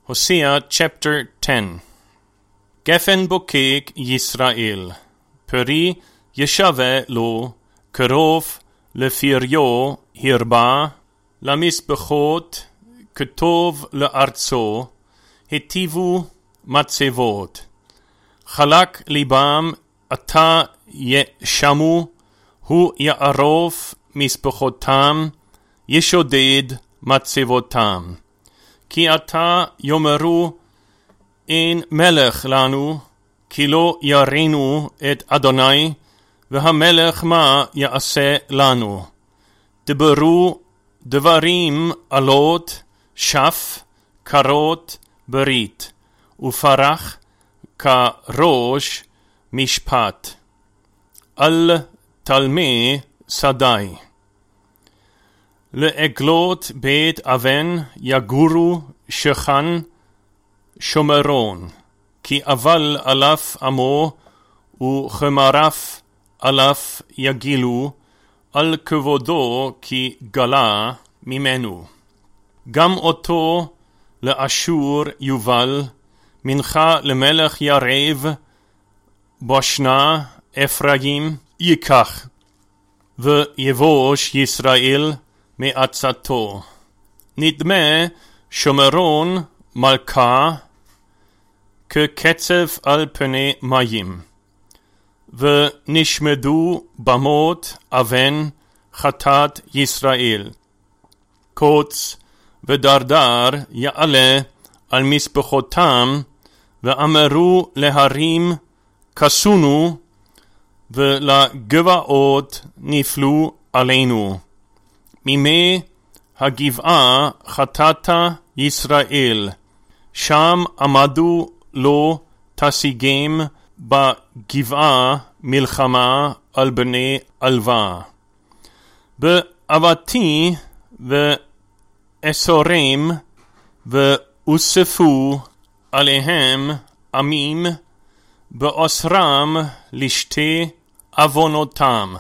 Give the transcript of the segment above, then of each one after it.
Hosea chapter 10. Geffen bokek Yisrael, peri yeshave lo, kerov lefirio hirba, lamisbechot, ketov learzo, hetivu matzevot. Chalak libam ata yeshamu, hu ya'arov misbechotam, yeshoded matzevotam. כי אתה יאמרו אין מלך לנו, כי לא יראינו את אדוני, והמלך מה יעשה לנו. דברו דברים עלות, שף, קרות, ברית, ופרח כראש משפט. אל תלמי שדי. לעגלות בית אבן יגורו שכן שומרון, כי אבל אלף עמו וחמרף אלף יגילו, על כבודו כי גלה ממנו. גם אותו לאשור יובל, מנחה למלך ירב, בשנה אפרים ייקח, ויבוש ישראל מעצתו. נדמה שומרון מלכה כקצף על פני מים, ונשמדו במות אבן חטאת ישראל. קוץ ודרדר יעלה על מזבחותם, ואמרו להרים כסונו, ולגבעות נפלו עלינו. מימי הגבעה חטאת ישראל, שם עמדו לו תשיגם בגבעה מלחמה על בני עלווה. באבתי ואסורם ואוספו עליהם עמים, באוסרם לשתי עוונותם.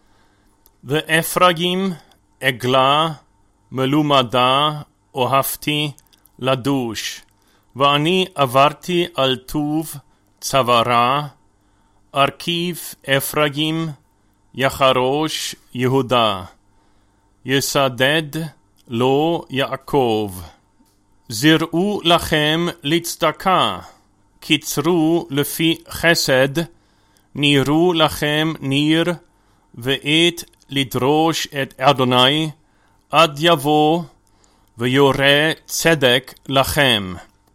ואפרים עגלה מלומדה אוהבתי לדוש, ואני עברתי על טוב צווארה, ארכיב אפרים יחרוש יהודה, יסדד לו יעקב. זרעו לכם לצדקה, קיצרו לפי חסד, נירו לכם ניר, ועת לדרוש את אדוני, עד יבוא ויורה צדק לכם.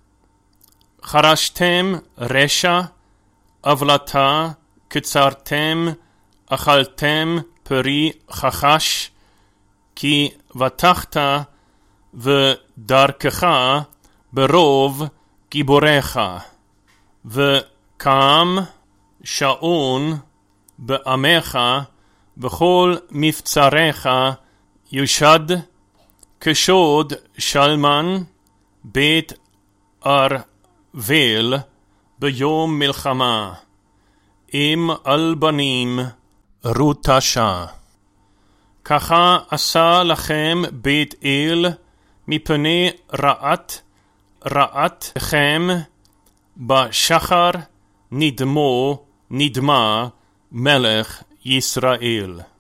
חרשתם רשע, עוולתה, קצרתם, אכלתם פרי חחש, כי בטחת ודרכך ברוב גיבוריך. וקם שעון בעמך, בכל מבצריך יושד, כשוד שלמן בית ארבל ביום מלחמה, אם על בנים רוטשה. ככה עשה לכם בית אל מפני רעתכם, בשחר נדמה מלך ישראל.